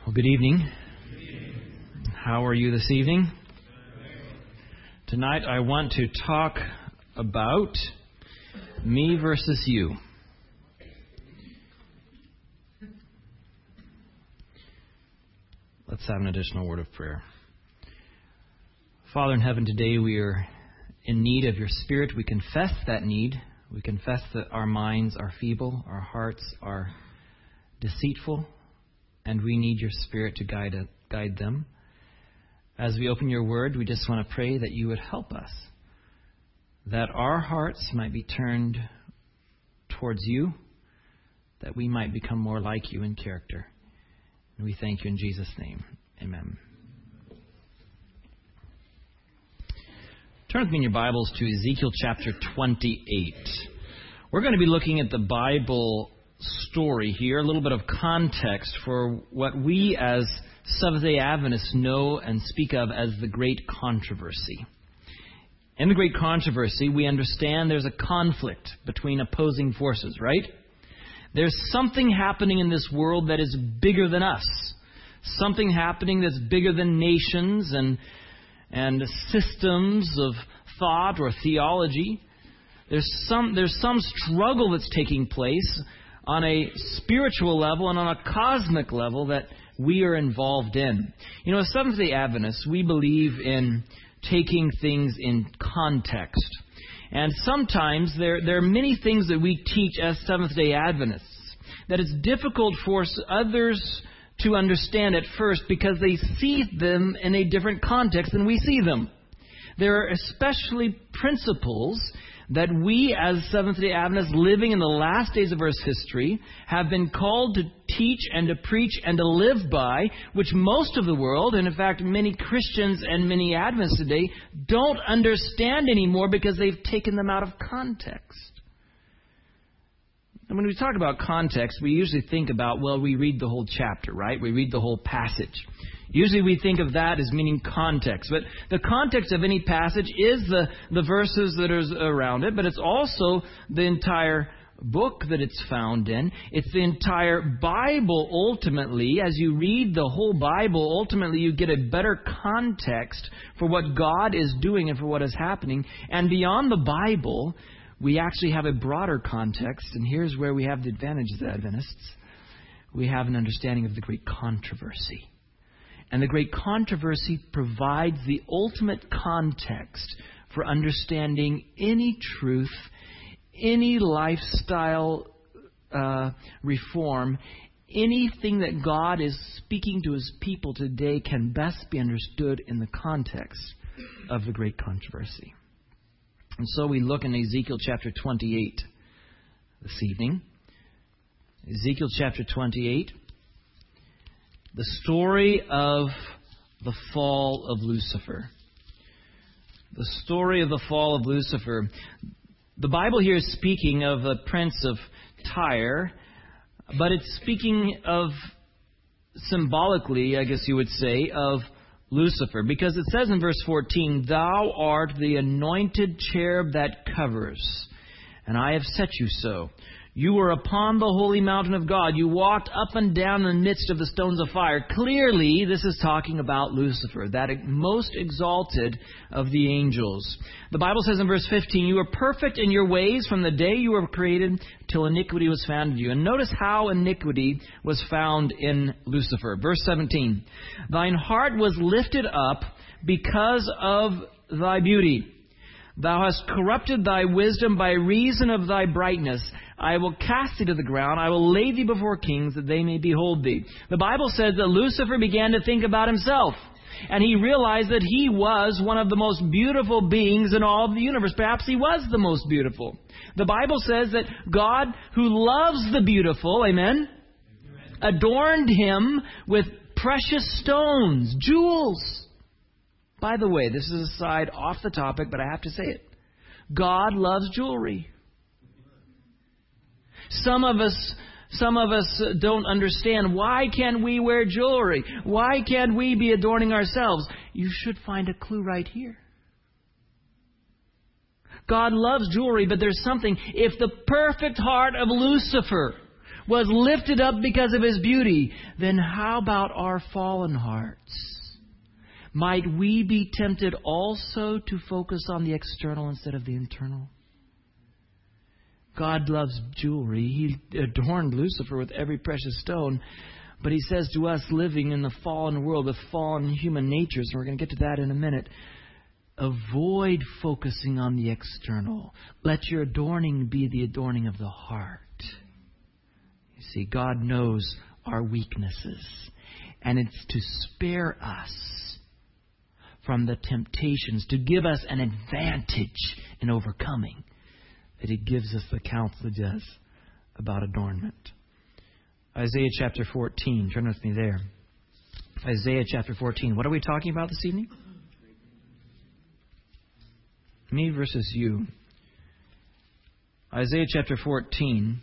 Well, good evening. How are you this evening? Tonight I want to talk about me versus you. Let's have an additional word of prayer. Father in heaven, today we are in need of your Spirit. We confess that need. We confess that our minds are feeble, our hearts are deceitful, and we need your Spirit to guide them. As we open your word, we just want to pray that you would help us, that our hearts might be turned towards you, that we might become more like you in character. And we thank you in Jesus' name. Amen. Turn with me in your Bibles to Ezekiel chapter 28. We're going to be looking at the Bible story here, a little bit of context for what we as Seventh-day Adventists know and speak of as the Great Controversy. In the Great Controversy, we understand there's a conflict between opposing forces, right? There's something happening in this world that is bigger than us. Something happening that's bigger than nations and systems of thought or theology. There's some struggle that's taking place on a spiritual level and on a cosmic level that we are involved in. You know, as Seventh-day Adventists, we believe in taking things in context. And sometimes there are many things that we teach as Seventh-day Adventists that it's difficult for others to understand at first because they see them in a different context than we see them. There are especially principles that we as Seventh-day Adventists living in the last days of Earth's history have been called to teach and to preach and to live by, which most of the world, and in fact many Christians and many Adventists today, don't understand anymore because they've taken them out of context. And when we talk about context, we usually think about, well, we read the whole chapter, right? We read the whole passage. Usually we think of that as meaning context. But the context of any passage is the verses that are around it, but it's also the entire book that it's found in. It's the entire Bible ultimately. As you read the whole Bible, ultimately you get a better context for what God is doing and for what is happening. And beyond the Bible, we actually have a broader context, and here's where we have the advantage as Adventists. We have an understanding of the Great Controversy. And the Great Controversy provides the ultimate context for understanding any truth, any lifestyle reform, anything that God is speaking to His people today can best be understood in the context of the Great Controversy. And so we look in Ezekiel chapter 28 this evening. Ezekiel chapter 28. The story of the fall of Lucifer. The story of the fall of Lucifer. The Bible here is speaking of the prince of Tyre, but it's speaking of, symbolically, I guess you would say, of Lucifer. Because it says in verse 14, "Thou art the anointed cherub that covers, and I have set you so. You were upon the holy mountain of God. You walked up and down in the midst of the stones of fire." Clearly, this is talking about Lucifer, that most exalted of the angels. The Bible says in verse 15, "You were perfect in your ways from the day you were created till iniquity was found in you." And notice how iniquity was found in Lucifer. Verse 17, "Thine heart was lifted up because of thy beauty. Thou hast corrupted thy wisdom by reason of thy brightness. I will cast thee to the ground. I will lay thee before kings that they may behold thee." The Bible says that Lucifer began to think about himself. And he realized that he was one of the most beautiful beings in all of the universe. Perhaps he was the most beautiful. The Bible says that God, who loves the beautiful, amen, adorned him with precious stones, jewels. By the way, this is a side off the topic, but I have to say it. God loves jewelry. Some of us don't understand, why can't we wear jewelry? Why can't we be adorning ourselves? You should find a clue right here. God loves jewelry, but there's something. If the perfect heart of Lucifer was lifted up because of His beauty, then how about our fallen hearts? Might we be tempted also to focus on the external instead of the internal? God loves jewelry. He adorned Lucifer with every precious stone. But He says to us living in the fallen world with fallen human natures, and we're going to get to that in a minute, avoid focusing on the external. Let your adorning be the adorning of the heart. You see, God knows our weaknesses. And it's to spare us from the temptations, to give us an advantage in overcoming, that He gives us the counsel He does about adornment. Isaiah chapter 14. Turn with me there. Isaiah chapter 14. What are we talking about this evening? Me versus you. Isaiah chapter 14.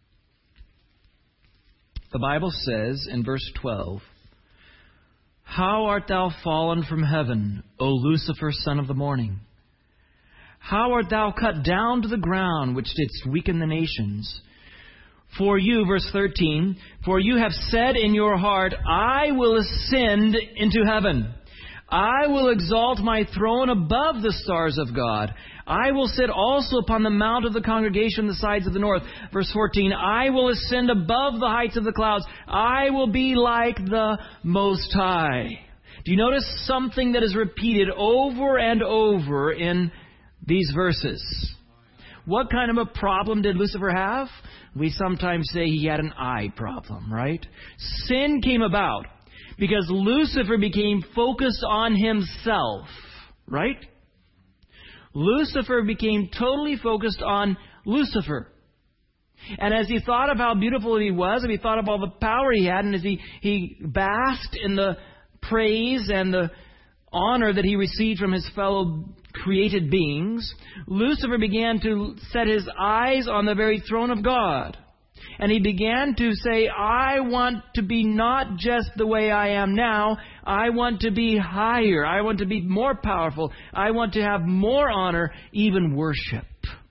The Bible says in verse 12, "How art thou fallen from heaven, O Lucifer, son of the morning? How art thou cut down to the ground, which didst weaken the nations? For you," verse 13, "for you have said in your heart, I will ascend into heaven. I will exalt my throne above the stars of God. I will sit also upon the mount of the congregation, the sides of the north." Verse 14, "I will ascend above the heights of the clouds. I will be like the Most High." Do you notice something that is repeated over and over in these verses? What kind of a problem did Lucifer have? We sometimes say he had an eye problem, right? Sin came about because Lucifer became focused on himself, right? Lucifer became totally focused on Lucifer. And as he thought of how beautiful he was, and he thought of all the power he had, and as he basked in the praise and the honor that he received from his fellow created beings, Lucifer began to set his eyes on the very throne of God. And he began to say, I want to be not just the way I am now. I want to be higher. I want to be more powerful. I want to have more honor, even worship.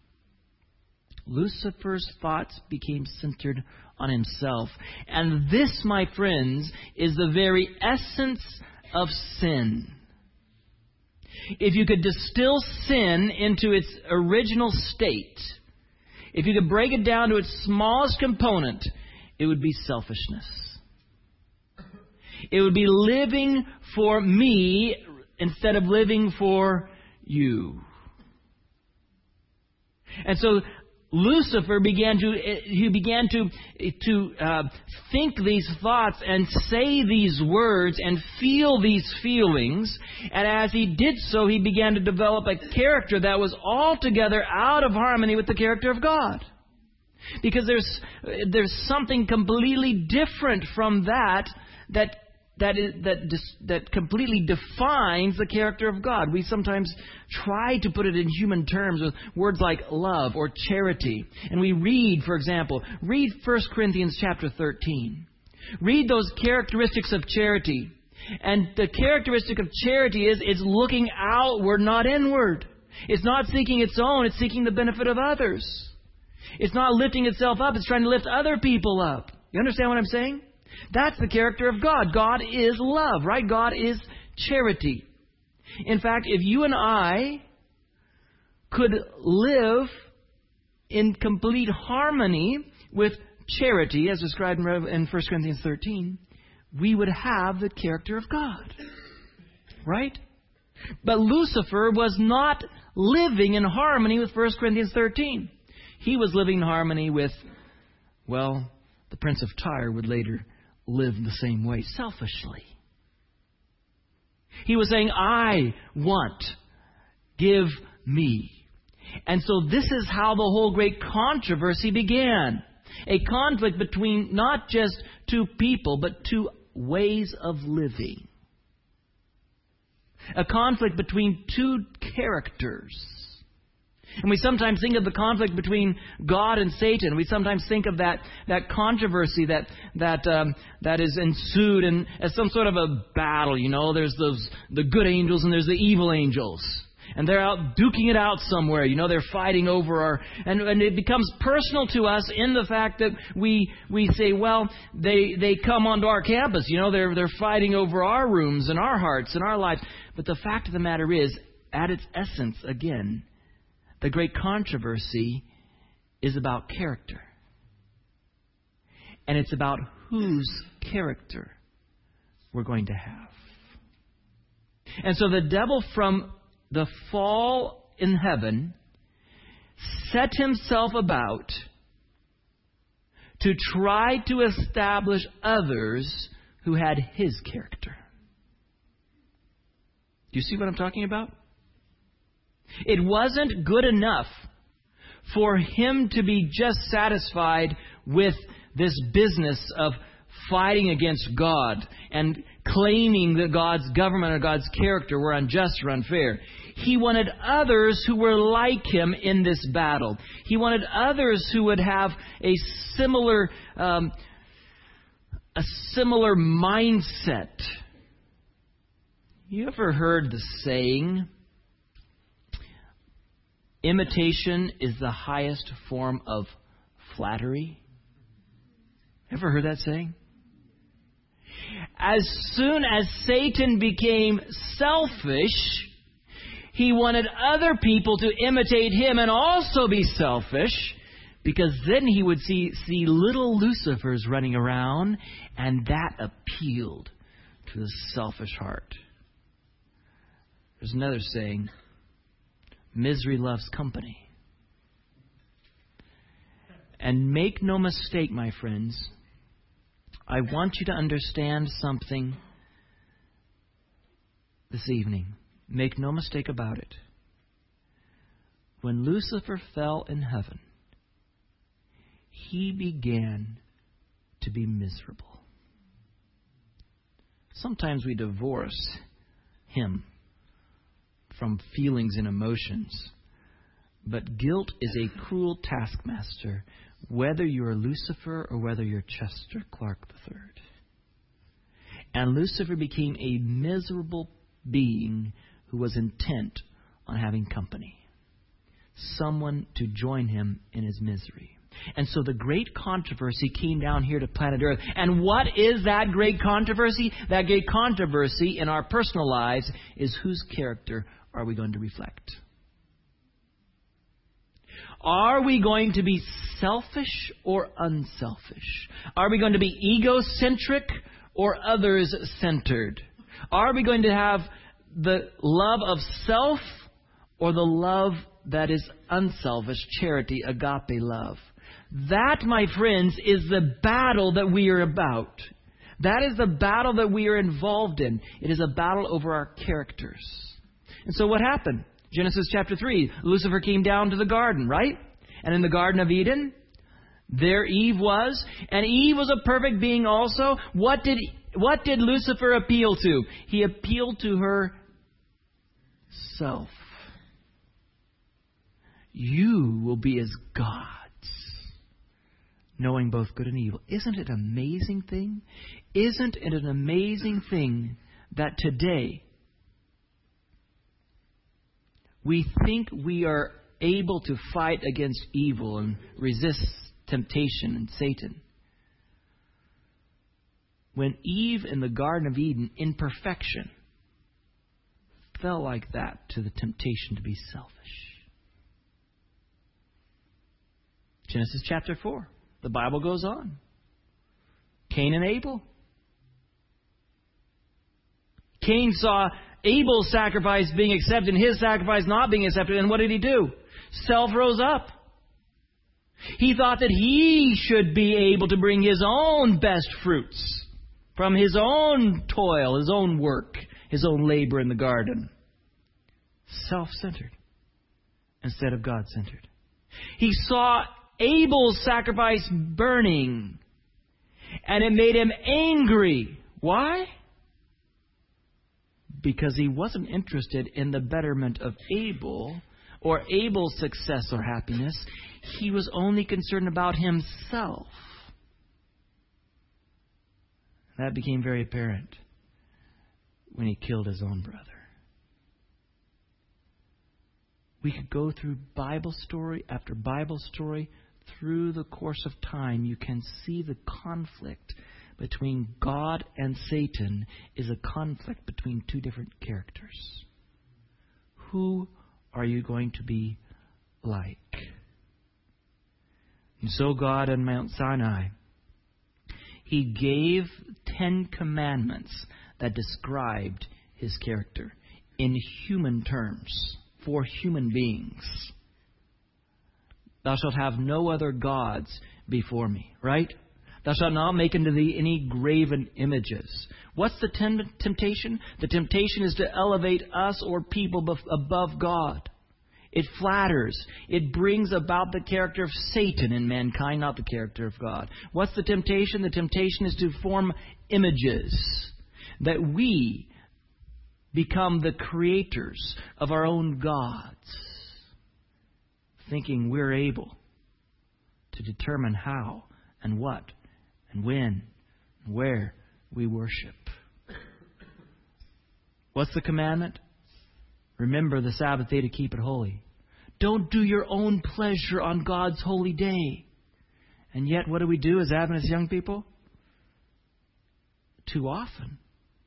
Lucifer's thoughts became centered on himself. And this, my friends, is the very essence of sin. If you could distill sin into its original state, if you could break it down to its smallest component, it would be selfishness. It would be living for me instead of living for you. And so Lucifer began to think these thoughts and say these words and feel these feelings. And as he did so, he began to develop a character that was altogether out of harmony with the character of God. Because there's something completely different from that completely defines the character of God. We sometimes try to put it in human terms with words like love or charity. And we read, for example, 1 Corinthians chapter 13. Read those characteristics of charity. And the characteristic of charity is it's looking outward, not inward. It's not seeking its own, it's seeking the benefit of others. It's not lifting itself up, it's trying to lift other people up. You understand what I'm saying? That's the character of God. God is love, right? God is charity. In fact, if you and I could live in complete harmony with charity, as described in 1 Corinthians 13, we would have the character of God, right? But Lucifer was not living in harmony with 1 Corinthians 13. He was living in harmony with, well, the Prince of Tyre would later live the same way, selfishly. He was saying, I want, give me. And so this is how the whole great controversy began. A conflict between not just two people, but two ways of living. A conflict between two characters. And we sometimes think of the conflict between God and Satan. We sometimes think of that controversy that is ensued and as some sort of a battle. You know, there's the good angels and there's the evil angels. And they're out duking it out somewhere. You know, they're fighting over and it becomes personal to us in the fact that we say, well, they come onto our campus. You know, they're fighting over our rooms and our hearts and our lives. But the fact of the matter is, at its essence, again, the great controversy is about character. And it's about whose character we're going to have. And so the devil, from the fall in heaven, set himself about to try to establish others who had his character. Do you see what I'm talking about? It wasn't good enough for him to be just satisfied with this business of fighting against God and claiming that God's government or God's character were unjust or unfair. He wanted others who were like him in this battle. He wanted others who would have a similar mindset. You ever heard the saying, imitation is the highest form of flattery? Ever heard that saying? As soon as Satan became selfish, he wanted other people to imitate him and also be selfish, because then he would see little Lucifers running around, and that appealed to the selfish heart. There's another saying, misery loves company. And make no mistake, my friends, I want you to understand something this evening. Make no mistake about it. When Lucifer fell in heaven, he began to be miserable. Sometimes we divorce him from feelings and emotions. But guilt is a cruel taskmaster, whether you're Lucifer or whether you're Chester Clark III. And Lucifer became a miserable being who was intent on having company. Someone to join him in his misery. And so the great controversy came down here to planet Earth. And what is that great controversy? That great controversy in our personal lives is whose character are we going to reflect? Are we going to be selfish or unselfish? Are we going to be egocentric or others-centered? Are we going to have the love of self or the love that is unselfish, charity, agape love? That, my friends, is the battle that we are about. That is the battle that we are involved in. It is a battle over our characters. And so what happened? Genesis chapter 3, Lucifer came down to the garden, right? And in the Garden of Eden, there Eve was. And Eve was a perfect being also. What did Lucifer appeal to? He appealed to her self. You will be as gods, knowing both good and evil. Isn't it an amazing thing? Isn't it an amazing thing that today we think we are able to fight against evil and resist temptation and Satan? When Eve in the Garden of Eden, in perfection, fell like that to the temptation to be selfish. Genesis chapter 4. The Bible goes on. Cain and Abel. Cain saw Abel's sacrifice being accepted and his sacrifice not being accepted. And what did he do? Self rose up. He thought that he should be able to bring his own best fruits from his own toil, his own work, his own labor in the garden. Self-centered instead of God-centered. He saw Abel's sacrifice burning, and it made him angry. Why? Because he wasn't interested in the betterment of Abel or Abel's success or happiness. He was only concerned about himself. That became very apparent when he killed his own brother. We could go through Bible story after Bible story. Through the course of time, you can see the conflict between God and Satan is a conflict between two different characters. Who are you going to be like? And so God on Mount Sinai, He gave 10 commandments that described His character in human terms for human beings. Thou shalt have no other gods before me, right? Thou shalt not make unto thee any graven images. What's the temptation? The temptation is to elevate us or people above God. It flatters. It brings about the character of Satan in mankind, not the character of God. What's the temptation? The temptation is to form images, that we become the creators of our own gods, thinking we're able to determine how and what and when and where we worship. What's the commandment? Remember the Sabbath day to keep it holy. Don't do your own pleasure on God's holy day. And yet, what do we do as Adventist young people? Too often.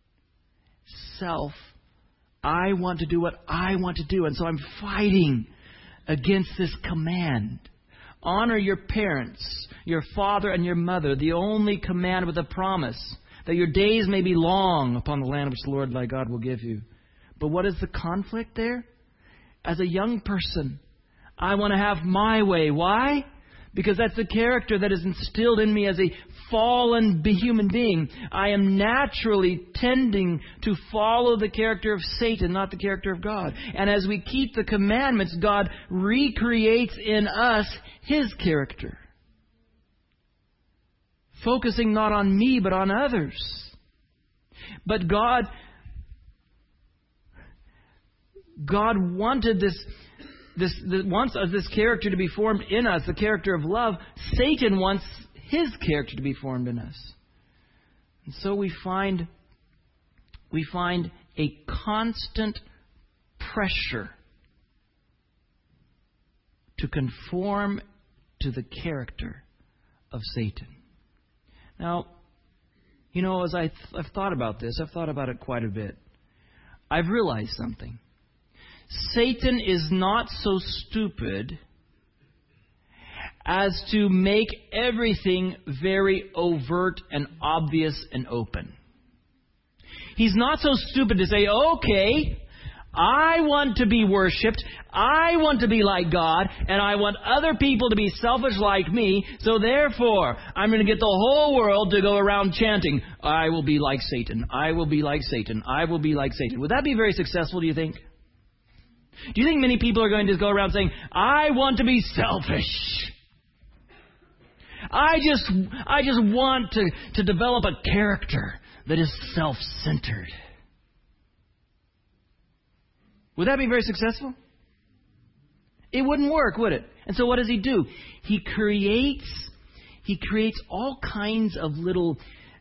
I want to do what I want to do. And so I'm fighting against this command. Honor your parents, your father and your mother, the only command with a promise that your days may be long upon the land which the Lord thy God will give you. But what is the conflict there? As a young person, I want to have my way. Why? Because that's the character that is instilled in me as a fallen human being. I am naturally tending to follow the character of Satan, not the character of God. And as we keep the commandments, God recreates in us His character. Focusing not on me, but on others. But God wanted wants this character to be formed in us, the character of love. Satan wants his character to be formed in us. And so we find a constant pressure to conform to the character of Satan. Now, as I've thought about this, I've thought about it quite a bit. I've realized something. Satan is not so stupid as to make everything very overt and obvious and open. He's not so stupid to say, okay, I want to be worshipped, I want to be like God, and I want other people to be selfish like me, so therefore I'm going to get the whole world to go around chanting, I will be like Satan, I will be like Satan, I will be like Satan. Would that be very successful, do you think? Do you think many people are going to go around saying, I want to be selfish? I just want to develop a character that is self-centered. Would that be very successful? It wouldn't work, would it? And so what does he do? He creates all kinds of little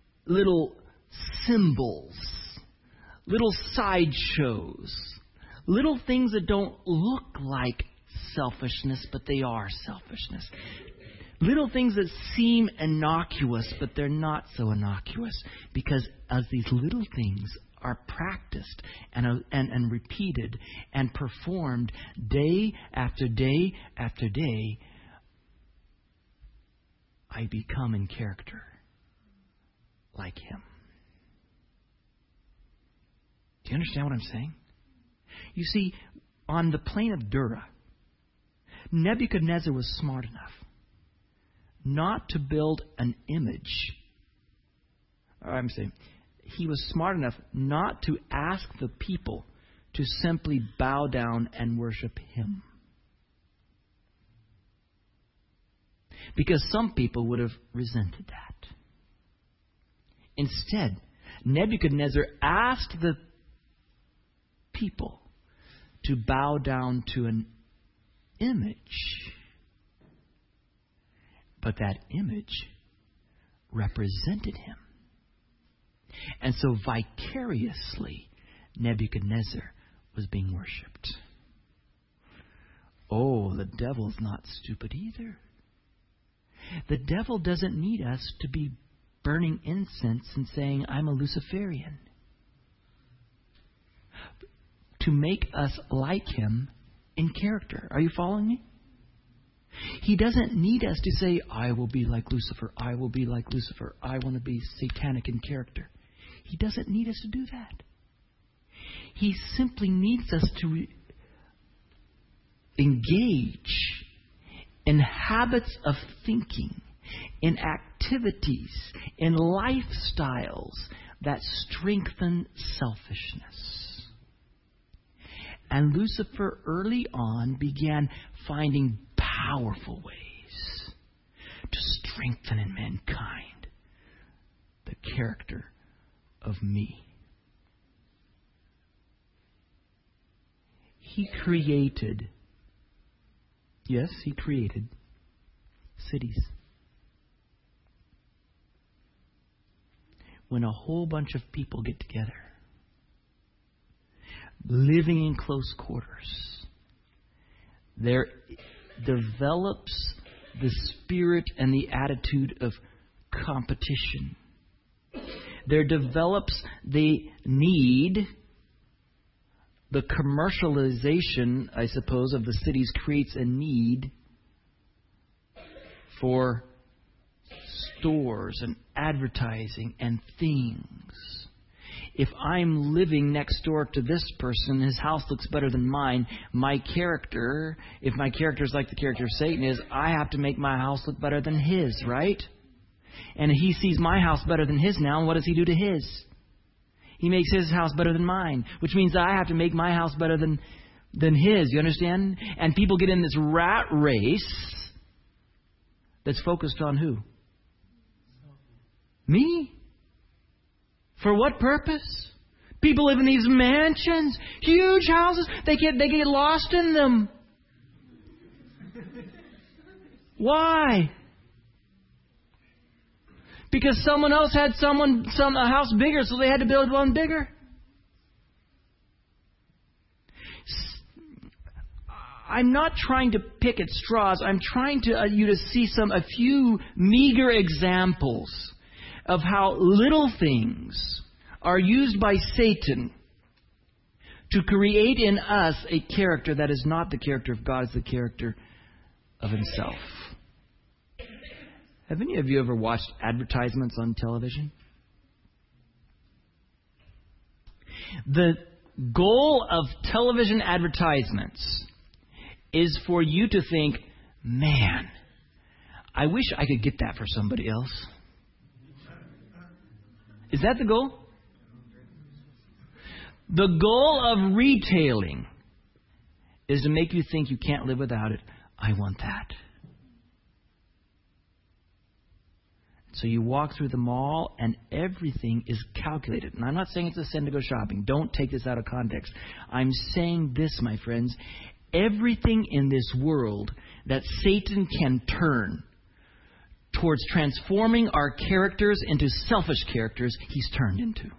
symbols, little sideshows, little things that don't look like selfishness, but they are selfishness. Little things that seem innocuous, but they're not so innocuous. Because as these little things are practiced and repeated and performed day after day after day, I become in character like him. Do you understand what I'm saying? You see, on the plain of Dura, Nebuchadnezzar was smart enough not to build an image. He was smart enough not to ask the people to simply bow down and worship him. Because some people would have resented that. Instead, Nebuchadnezzar asked the people to bow down to an image. But that image represented him. And so vicariously, Nebuchadnezzar was being worshipped. Oh, the devil's not stupid either. The devil doesn't need us to be burning incense and saying, I'm a Luciferian, to make us like him in character. Are you following me? He doesn't need us to say, I will be like Lucifer, I will be like Lucifer, I want to be satanic in character. He doesn't need us to do that. He simply needs us to engage in habits of thinking, in activities, in lifestyles that strengthen selfishness. And Lucifer early on began finding powerful ways to strengthen in mankind the character of me. He created cities. When a whole bunch of people get together, living in close quarters, there develops the spirit and the attitude of competition. There develops the need. The commercialization, I suppose, of the cities creates a need for stores and advertising and things. If I'm living next door to this person, his house looks better than mine, my character, if my character is like the character of Satan is, I have to make my house look better than his, right? And he sees my house better than his now, and what does he do to his? He makes his house better than mine, which means I have to make my house better than his. You understand? And people get in this rat race that's focused on who? Me. For what purpose? People live in these mansions, huge houses. They get lost in them. Why? Because someone else had a house bigger, so they had to build one bigger. I'm not trying to pick at straws. I'm trying to you to see a few meager examples of how little things are used by Satan to create in us a character that is not the character of God, it's the character of himself. Have any of you ever watched advertisements on television? The goal of television advertisements is for you to think, man, I wish I could get that for somebody else. Is that the goal? The goal of retailing is to make you think you can't live without it. I want that. So you walk through the mall and everything is calculated. And I'm not saying it's a sin to go shopping. Don't take this out of context. I'm saying this, my friends. Everything in this world that Satan can turn towards transforming our characters into selfish characters, he's turned into.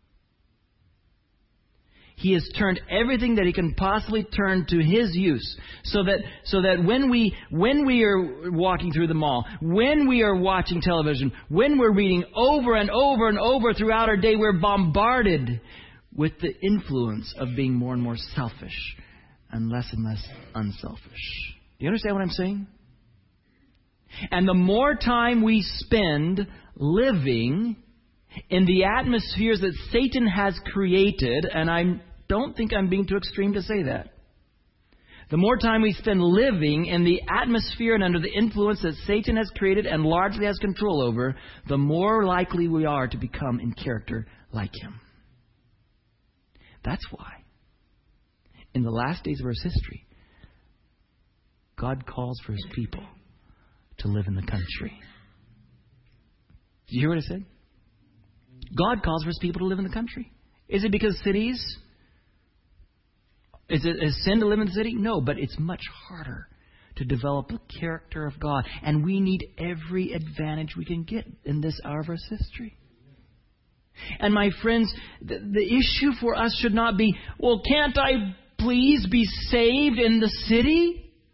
He has turned everything that he can possibly turn to his use, so that when we are walking through the mall, when we are watching television, when we're reading over and over and over throughout our day, we're bombarded with the influence of being more and more selfish and less unselfish. Do you understand what I'm saying? And the more time we spend living in the atmospheres that Satan has created, and I don't think I'm being too extreme to say that. The more time we spend living in the atmosphere and under the influence that Satan has created and largely has control over, the more likely we are to become in character like him. That's why, in the last days of Earth's history, God calls for his people to live in the country. Did you hear what I said? God calls for his people to live in the country. Is it because cities? Is it a sin to live in the city? No, but it's much harder to develop the character of God. And we need every advantage we can get in this hour of Earth's history. And my friends, the issue for us should not be, well, can't I please be saved in the city?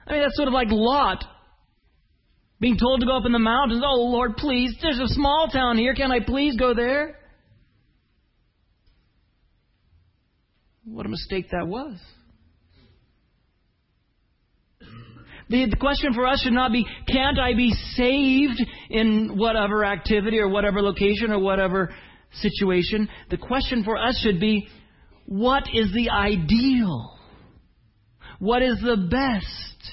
I mean, that's sort of like Lot being told to go up in the mountains. Oh, Lord, please, there's a small town here. Can I please go there? What a mistake that was. The question for us should not be, can't I be saved in whatever activity or whatever location or whatever situation? The question for us should be, what is the ideal? What is the best?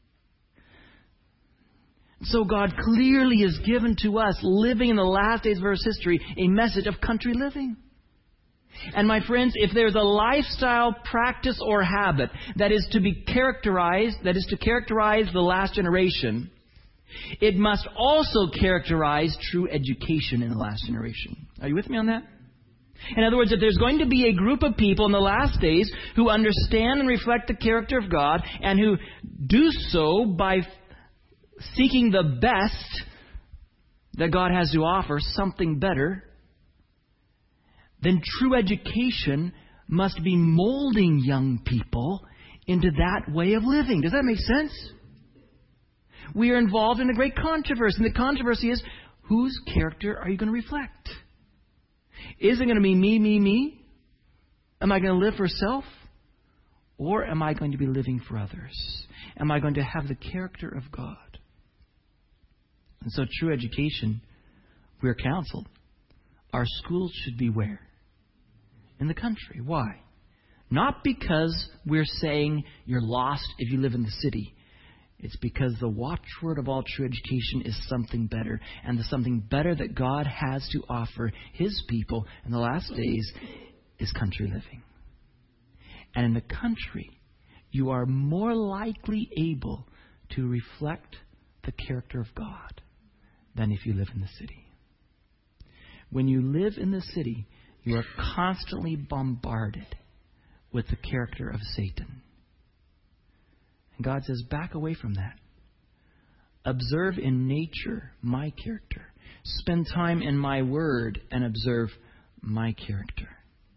So God clearly has given to us, living in the last days of Earth's history, a message of country living. And my friends, if there's a lifestyle, practice, or habit that is to be characterized, that is to characterize the last generation, it must also characterize true education in the last generation. Are you with me on that? In other words, if there's going to be a group of people in the last days who understand and reflect the character of God and who do so by seeking the best that God has to offer, something better, then true education must be molding young people into that way of living. Does that make sense? We are involved in a great controversy. And the controversy is, whose character are you going to reflect? Is it going to be me? Am I going to live for self? Or am I going to be living for others? Am I going to have the character of God? And so true education, we're counseled. Our schools should be where? In the country. Why? Not because we're saying you're lost if you live in the city. It's because the watchword of all true education is something better. And the something better that God has to offer His people in the last days is country living. And in the country, you are more likely able to reflect the character of God than if you live in the city. When you live in the city, you are constantly bombarded with the character of Satan. And God says, back away from that. Observe in nature my character. Spend time in my word and observe my character.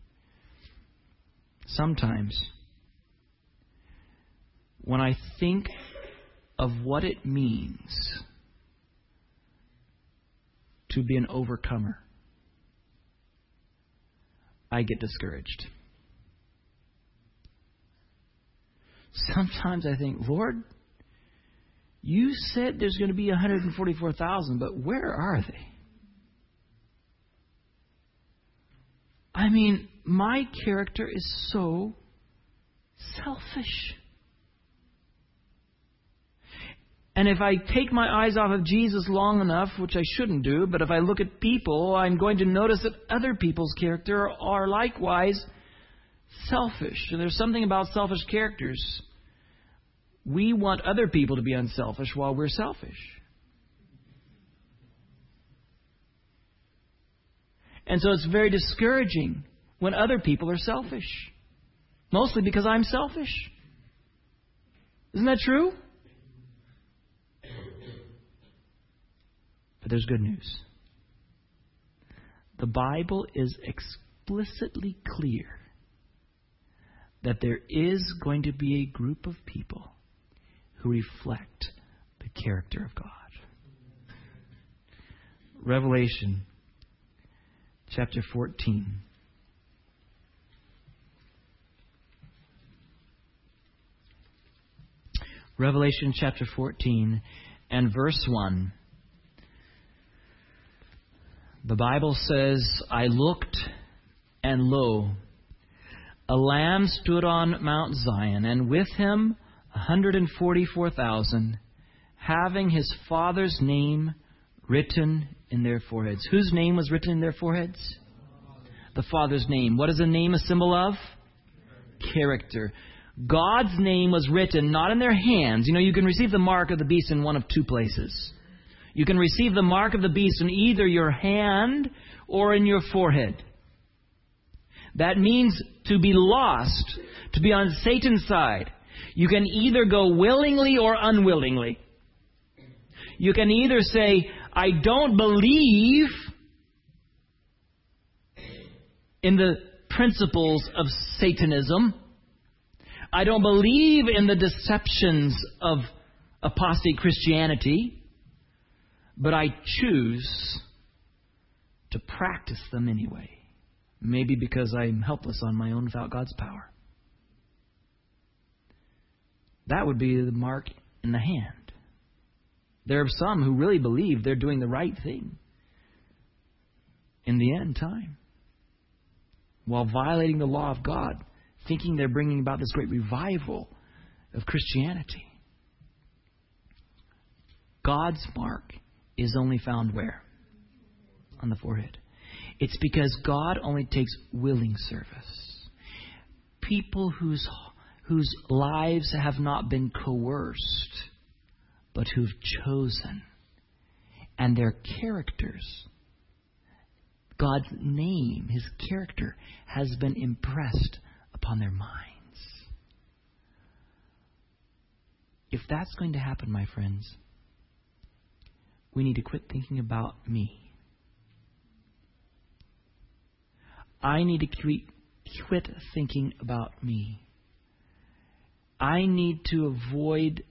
Sometimes, when I think of what it means to be an overcomer, I get discouraged. Sometimes I think, Lord, you said there's going to be 144,000, but where are they? I mean, my character is so selfish. And if I take my eyes off of Jesus long enough, which I shouldn't do, but if I look at people, I'm going to notice that other people's character are likewise selfish. And there's something about selfish characters. We want other people to be unselfish while we're selfish. And so it's very discouraging when other people are selfish. Mostly because I'm selfish. Isn't that true? But there's good news. The Bible is explicitly clear that there is going to be a group of people who reflect the character of God. Revelation chapter 14. Revelation chapter 14 and verse 1. The Bible says, I looked, and lo, a Lamb stood on Mount Zion, and with him 144,000, having his Father's name written in their foreheads. Whose name was written in their foreheads? The Father's name. What is a name a symbol of? Character. God's name was written not in their hands. You know, you can receive the mark of the beast in one of two places. You can receive the mark of the beast in either your hand or in your forehead. That means to be lost, to be on Satan's side. You can either go willingly or unwillingly. You can either say, I don't believe in the principles of Satanism. I don't believe in the deceptions of apostate Christianity, but I choose to practice them anyway. Maybe because I'm helpless on my own without God's power. That would be the mark in the hand. There are some who really believe they're doing the right thing in the end time, while violating the law of God, thinking they're bringing about this great revival of Christianity. God's mark is only found where? On the forehead. It's because God only takes willing service. People whose lives have not been coerced, but who've chosen. And their characters, God's name, His character, has been impressed upon their minds. If that's going to happen, my friends, we need to quit thinking about me. I need to quit thinking about me. I need to avoid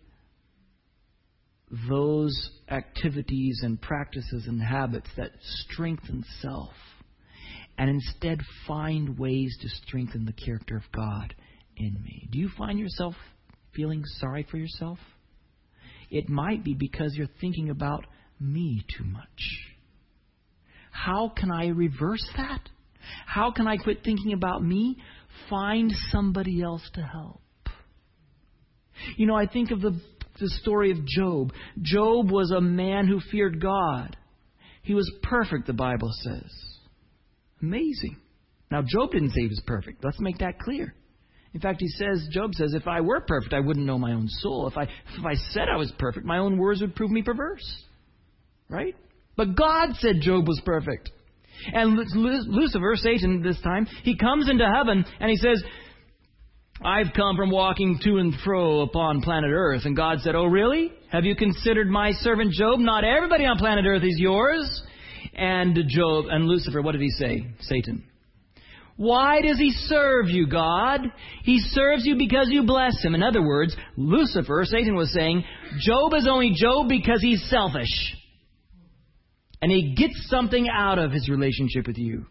those activities and practices and habits that strengthen self, and instead find ways to strengthen the character of God in me. Do you find yourself feeling sorry for yourself? It might be because you're thinking about me too much. How can I reverse that? How can I quit thinking about me? Find somebody else to help. You know, I think of the story of Job. Job was a man who feared God. He was perfect, the Bible says. Amazing. Now, Job didn't say he was perfect. Let's make that clear. In fact, Job says, if I were perfect, I wouldn't know my own soul. If I said I was perfect, my own words would prove me perverse. Right? But God said Job was perfect. And Lucifer, Satan this time, he comes into heaven and he says, I've come from walking to and fro upon planet Earth. And God said, oh, really? Have you considered my servant Job? Not everybody on planet Earth is yours. And Lucifer, what did he say? Satan. Why does he serve you, God? He serves you because you bless him. In other words, Lucifer, Satan was saying, Job is only Job because he's selfish. And he gets something out of his relationship with you.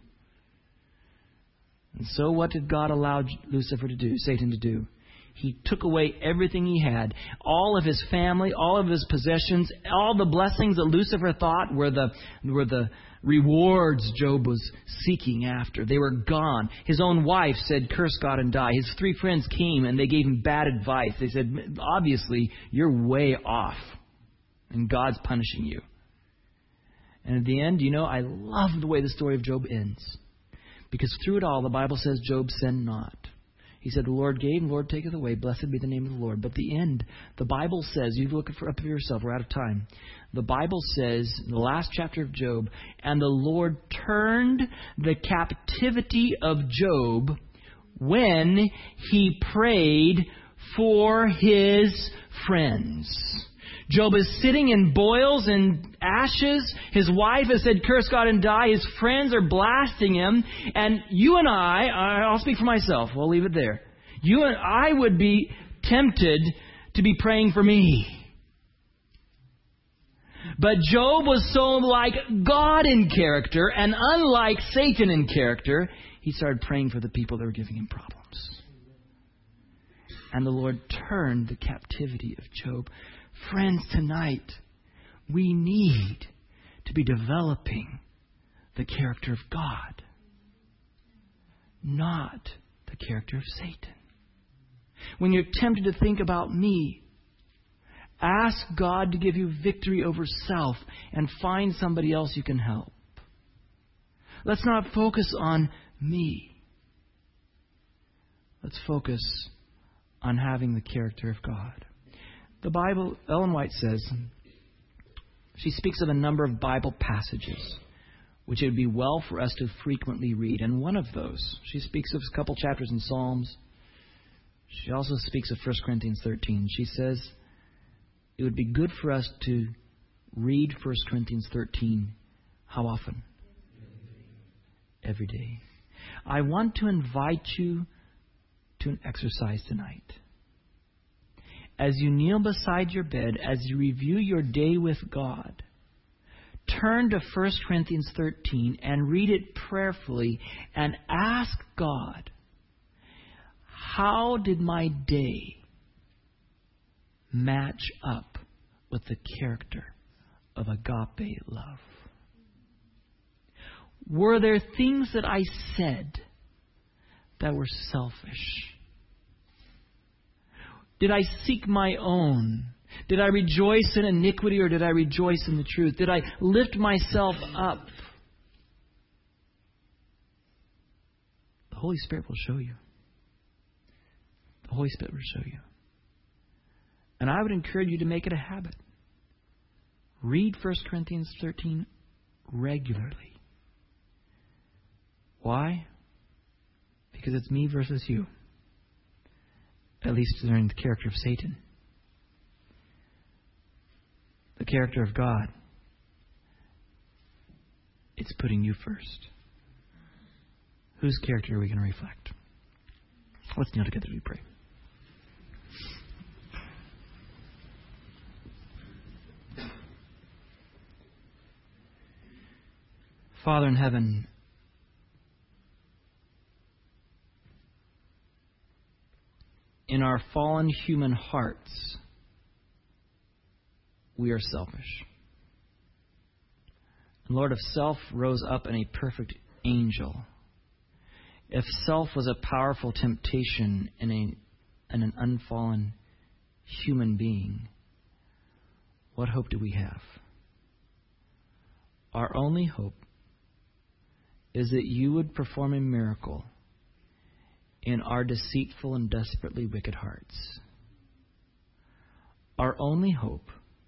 And so what did God allow Lucifer to do, Satan to do? He took away everything he had, all of his family, all of his possessions, all the blessings that Lucifer thought were the rewards Job was seeking after. They were gone. His own wife said, curse God and die. His 3 friends came and they gave him bad advice. They said, obviously, you're way off and God's punishing you. And at the end, I love the way the story of Job ends. Because through it all, the Bible says Job sinned not. He said, the Lord gave, the Lord taketh away. Blessed be the name of the Lord. But the end, the Bible says, you look up for yourself, we're out of time. The Bible says, in the last chapter of Job, and the Lord turned the captivity of Job when he prayed for his friends. Job is sitting in boils and ashes. His wife has said, curse God and die. His friends are blasting him. And you and I'll speak for myself. We'll leave it there. You and I would be tempted to be praying for me. But Job was so like God in character and unlike Satan in character, he started praying for the people that were giving him problems. And the Lord turned the captivity of Job. Friends, tonight, we need to be developing the character of God, not the character of Satan. When you're tempted to think about me, ask God to give you victory over self and find somebody else you can help. Let's not focus on me. Let's focus on having the character of God. The Bible, Ellen White says, she speaks of a number of Bible passages which it would be well for us to frequently read. And one of those, she speaks of a couple chapters in Psalms. She also speaks of 1 Corinthians 13. She says it would be good for us to read 1 Corinthians 13. How often? Every day. I want to invite you to an exercise tonight. As you kneel beside your bed, as you review your day with God, turn to 1 Corinthians 13 and read it prayerfully and ask God, how did my day match up with the character of agape love? Were there things that I said that were selfish? Did I seek my own? Did I rejoice in iniquity or did I rejoice in the truth? Did I lift myself up? The Holy Spirit will show you. The Holy Spirit will show you. And I would encourage you to make it a habit. Read 1 Corinthians 13 regularly. Why? Because it's me versus you. At least during the character of Satan. The character of God, it's putting you first. Whose character are we going to reflect? Let's kneel together as we pray. Father in heaven, in our fallen human hearts, we are selfish. And Lord, if self rose up in a perfect angel, if self was a powerful temptation in an unfallen human being, what hope do we have? Our only hope is that you would perform a miracle in our deceitful and desperately wicked hearts. Our only hope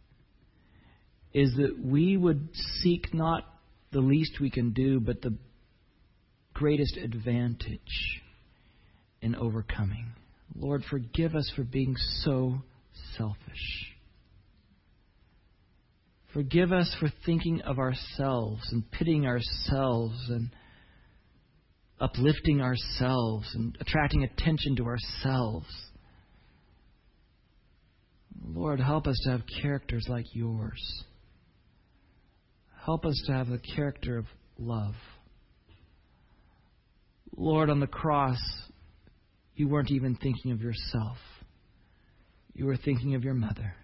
is that we would seek not the least we can do, but the greatest advantage in overcoming. Lord, forgive us for being so selfish. Forgive us for thinking of ourselves and pitying ourselves and uplifting ourselves and attracting attention to ourselves. Lord, help us to have characters like yours. Help us to have the character of love. Lord, on the cross, you weren't even thinking of yourself. You were thinking of your mother.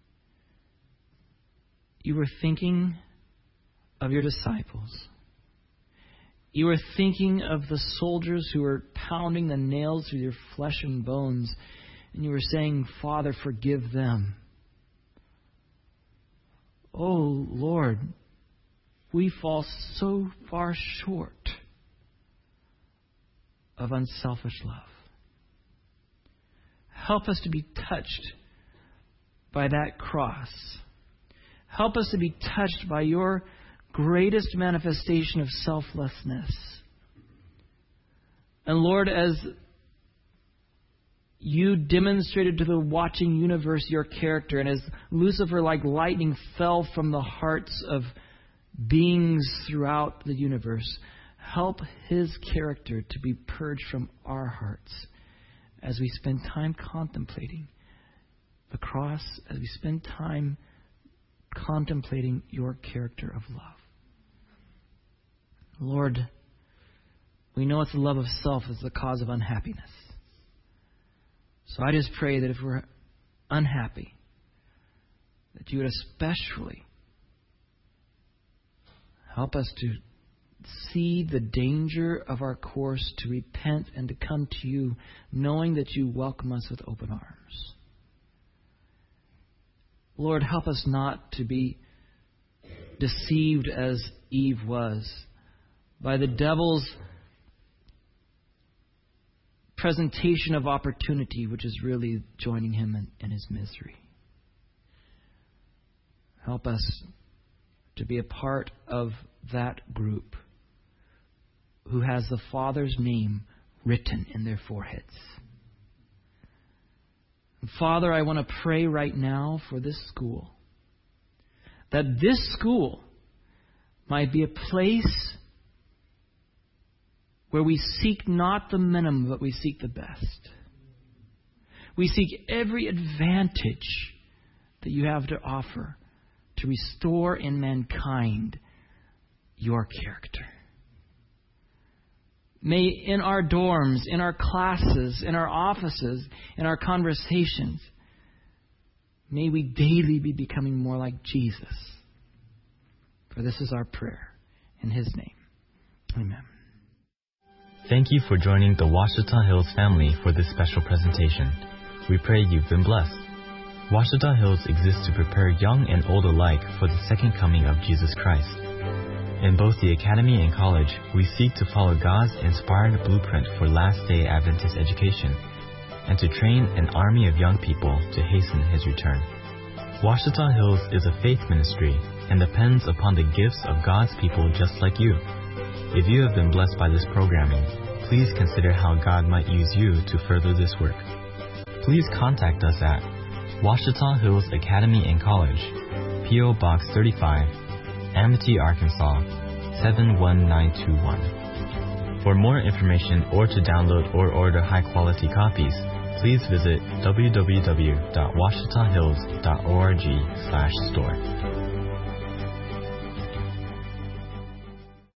You were thinking of your disciples. You were thinking of the soldiers who were pounding the nails through your flesh and bones. And you were saying, Father, forgive them. Oh, Lord, we fall so far short of unselfish love. Help us to be touched by that cross. Help us to be touched by your greatest manifestation of selflessness. And Lord, as you demonstrated to the watching universe your character, and as Lucifer like lightning fell from the hearts of beings throughout the universe, help his character to be purged from our hearts as we spend time contemplating the cross, as we spend time contemplating your character of love. Lord, we know it's the love of self is the cause of unhappiness. So I just pray that if we're unhappy, that you would especially help us to see the danger of our course, to repent and to come to you, knowing that you welcome us with open arms. Lord, help us not to be deceived as Eve was by the devil's presentation of opportunity, which is really joining him in his misery. Help us to be a part of that group who has the Father's name written in their foreheads. Father, I want to pray right now for this school, that this school might be a place where we seek not the minimum, but we seek the best. We seek every advantage that you have to offer to restore in mankind your character. May in our dorms, in our classes, in our offices, in our conversations, may we daily be becoming more like Jesus. For this is our prayer in His name. Amen. Thank you for joining the Ouachita Hills family for this special presentation. We pray you've been blessed. Ouachita Hills exists to prepare young and old alike for the second coming of Jesus Christ. In both the academy and college, we seek to follow God's inspired blueprint for last-day Adventist education and to train an army of young people to hasten His return. Ouachita Hills is a faith ministry and depends upon the gifts of God's people just like you. If you have been blessed by this programming, please consider how God might use you to further this work. Please contact us at Ouachita Hills Academy and College, P.O. Box 35, Amity, Arkansas, 71921. For more information or to download or order high-quality copies, please visit www.ouachitahills.org/store.